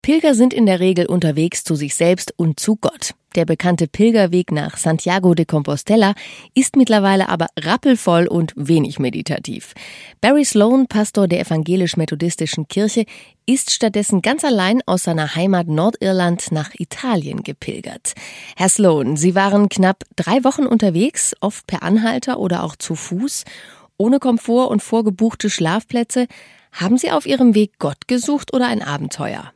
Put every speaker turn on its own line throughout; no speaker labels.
Pilger sind in der Regel unterwegs zu sich selbst und zu Gott. Der bekannte Pilgerweg nach Santiago de Compostela ist mittlerweile aber rappelvoll und wenig meditativ. Barry Sloan, Pastor der evangelisch-methodistischen Kirche, ist stattdessen ganz allein aus seiner Heimat Nordirland nach Italien gepilgert. Herr Sloan, Sie waren knapp 3 Wochen unterwegs, oft per Anhalter oder auch zu Fuß, ohne Komfort und vorgebuchte Schlafplätze. Haben Sie auf Ihrem Weg Gott gesucht oder ein Abenteuer?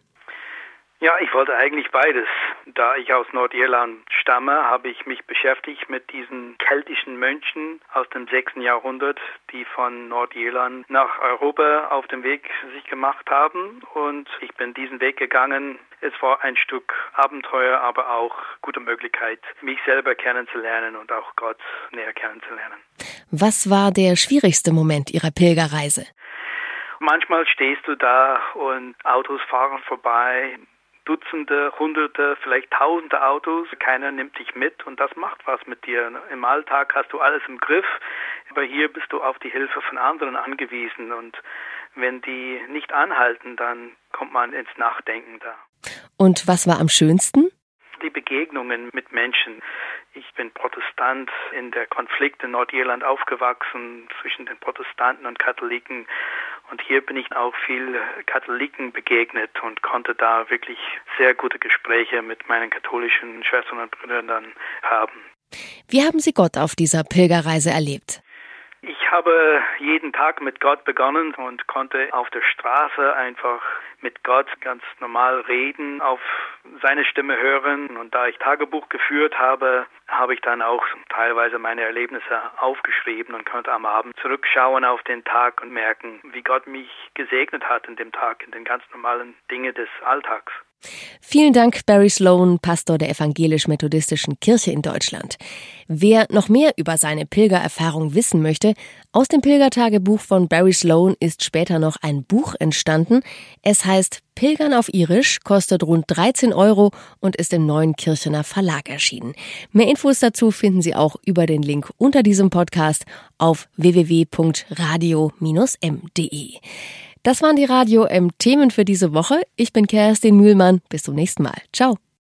Ja, ich wollte eigentlich beides. Da ich aus Nordirland stamme, habe ich mich beschäftigt mit diesen keltischen Mönchen aus dem 6. Jahrhundert, die von Nordirland nach Europa auf dem Weg sich gemacht haben. Und ich bin diesen Weg gegangen. Es war ein Stück Abenteuer, aber auch gute Möglichkeit, mich selber kennenzulernen und auch Gott näher kennenzulernen.
Was war der schwierigste Moment Ihrer Pilgerreise?
Manchmal stehst du da und Autos fahren vorbei. Dutzende, Hunderte, vielleicht Tausende Autos, keiner nimmt dich mit und das macht was mit dir. Im Alltag hast du alles im Griff, aber hier bist du auf die Hilfe von anderen angewiesen und wenn die nicht anhalten, dann kommt man ins Nachdenken da.
Und was war am schönsten?
Die Begegnungen mit Menschen. Ich bin Protestant, in der Konflikt in Nordirland aufgewachsen zwischen den Protestanten und Katholiken. Und hier bin ich auch viel Katholiken begegnet und konnte da wirklich sehr gute Gespräche mit meinen katholischen Schwestern und Brüdern dann haben.
Wie haben Sie Gott auf dieser Pilgerreise erlebt?
Ich habe jeden Tag mit Gott begonnen und konnte auf der Straße einfach mit Gott ganz normal reden, auf seine Stimme hören. Und da ich Tagebuch geführt habe, habe ich dann auch teilweise meine Erlebnisse aufgeschrieben und konnte am Abend zurückschauen auf den Tag und merken, wie Gott mich gesegnet hat in dem Tag, in den ganz normalen Dingen des Alltags.
Vielen Dank, Barry Sloan, Pastor der evangelisch-methodistischen Kirche in Deutschland. Wer noch mehr über seine Pilgererfahrung wissen möchte, aus dem Pilgertagebuch von Barry Sloan ist später noch ein Buch entstanden. Es heißt Pilgern auf Irisch, kostet rund 13 € und ist im Neuen Kirchener Verlag erschienen. Mehr Infos dazu finden Sie auch über den Link unter diesem Podcast auf www.radio-m.de. Das waren die Radio-M-Themen für diese Woche. Ich bin Kerstin Mühlmann. Bis zum nächsten Mal. Ciao.